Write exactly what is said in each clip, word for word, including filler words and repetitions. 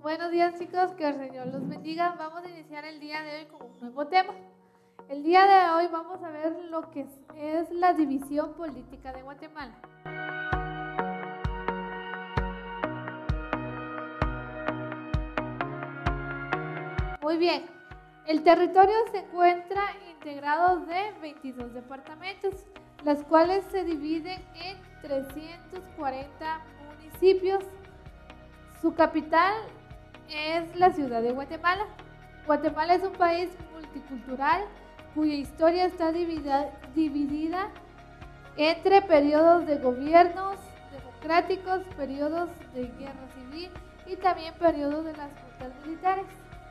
Buenos días chicos, que el Señor los bendiga. Vamos a iniciar el día de hoy con un nuevo tema. El día de hoy vamos a ver lo que es, es la división política de Guatemala. Muy bien, el territorio se encuentra integrado de veintidós departamentos, las cuales se dividen en trescientos cuarenta municipios. Su capital es la ciudad de Guatemala. Guatemala es un país multicultural cuya historia está dividida, dividida entre periodos de gobiernos democráticos, periodos de guerra civil y también periodos de las juntas militares.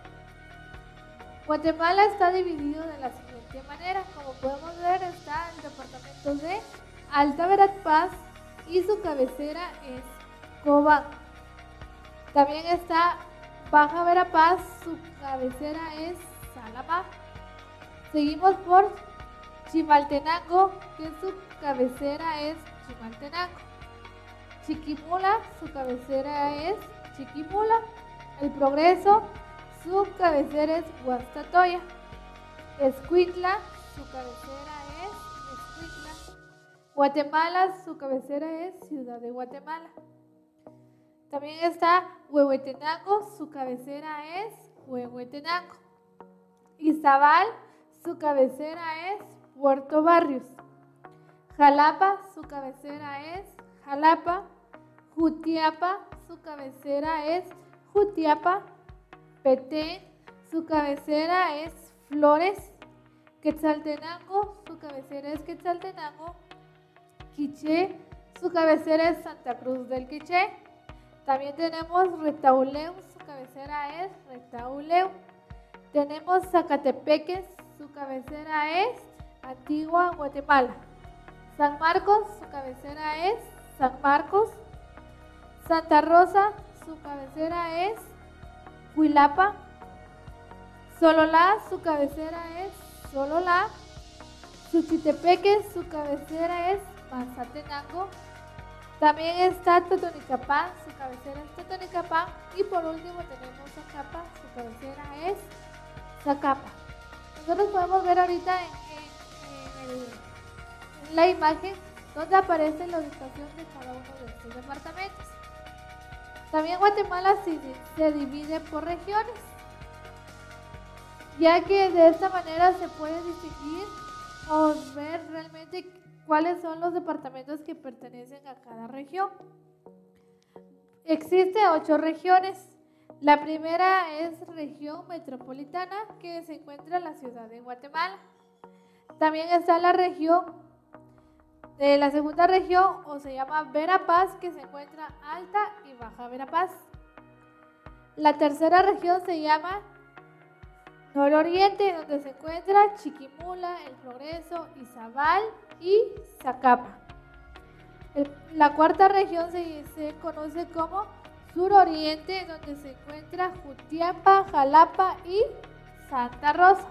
Guatemala está dividido de la siguiente manera. Como podemos ver, está el departamento de Alta Verapaz y su cabecera es Cobán. También está Baja Verapaz, su cabecera es Salamá. Seguimos por Chimaltenango, que su cabecera es Chimaltenango. Chiquimula, su cabecera es Chiquimula. El Progreso, su cabecera es Guastatoya. Escuintla, su cabecera es Escuintla. Guatemala, su cabecera es Ciudad de Guatemala. También está Huehuetenango, su cabecera es Huehuetenango. Izabal, su cabecera es Puerto Barrios. Jalapa, su cabecera es Jalapa. Jutiapa, su cabecera es Jutiapa. Petén, su cabecera es Flores. Quetzaltenango, su cabecera es Quetzaltenango. Quiché, su cabecera es Santa Cruz del Quiché. También tenemos Retauleu, su cabecera es Retauleu. Tenemos Zacatepeques, su cabecera es Antigua Guatemala. San Marcos, su cabecera es San Marcos. Santa Rosa, su cabecera es Huilapa. Sololá, su cabecera es Sololá. Suchitepeques, su cabecera es Mazatenango. También está Totonicapán, su cabecera es Totonicapán. Y por último tenemos Zacapa, su cabecera es Zacapa. Nosotros podemos ver ahorita en, en, en, el, en la imagen donde aparece la ubicación de cada uno de estos departamentos. También Guatemala se, se divide por regiones, ya que de esta manera se puede distinguir o ver realmente cuáles son los departamentos que pertenecen a cada región. Existen ocho regiones. La primera es región metropolitana, que se encuentra en la ciudad de Guatemala. También está la región, de la segunda región, o se llama Verapaz, que se encuentra Alta y Baja Verapaz. La tercera región se llama Nororiente, donde se encuentra Chiquimula, El Progreso, Izabal y Zacapa. El, la cuarta región se, se conoce como Suroriente, donde se encuentra Jutiapa, Jalapa y Santa Rosa.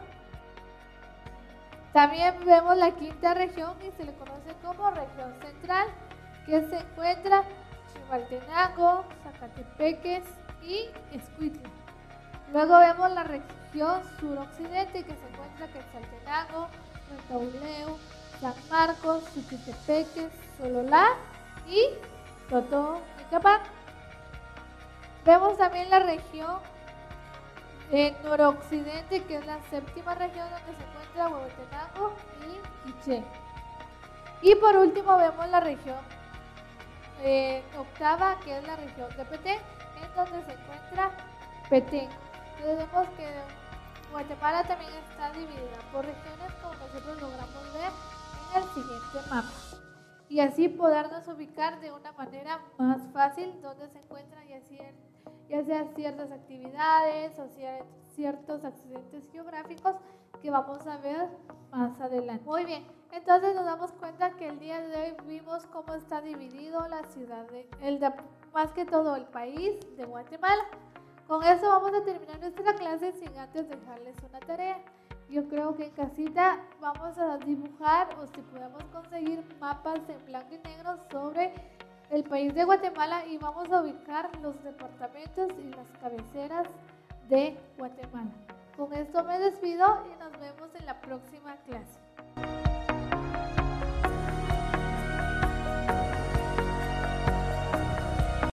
También vemos la quinta región y se le conoce como región central, que se encuentra Chimaltenango, Zacatepeques y Escuintla. Luego vemos la región suroccidente, que se encuentra Quetzaltenango, Retauleu, San Marcos, Suchitepeques, Sololá y Totonicapán. Vemos también la región eh, noroccidente, que es la séptima región, donde se encuentra Huehuetenango y Quiché. Y por último vemos la región eh, octava, que es la región de Petén, en donde se encuentra Petén. Entonces vemos que Guatemala también está dividida por regiones, como nosotros logramos ver en el siguiente mapa, y así podernos ubicar de una manera más fácil dónde se encuentran ya, cier, ya sea ciertas actividades o cier, ciertos accidentes geográficos que vamos a ver más adelante. Muy bien, entonces nos damos cuenta que el día de hoy vimos cómo está dividido la ciudad, de, el de, más que todo el país de Guatemala. Con eso vamos a terminar nuestra clase sin antes dejarles una tarea. Yo creo que en casita vamos a dibujar, o si podemos conseguir mapas en blanco y negro sobre el país de Guatemala y vamos a ubicar los departamentos y las cabeceras de Guatemala. Con esto me despido y nos vemos en la próxima clase.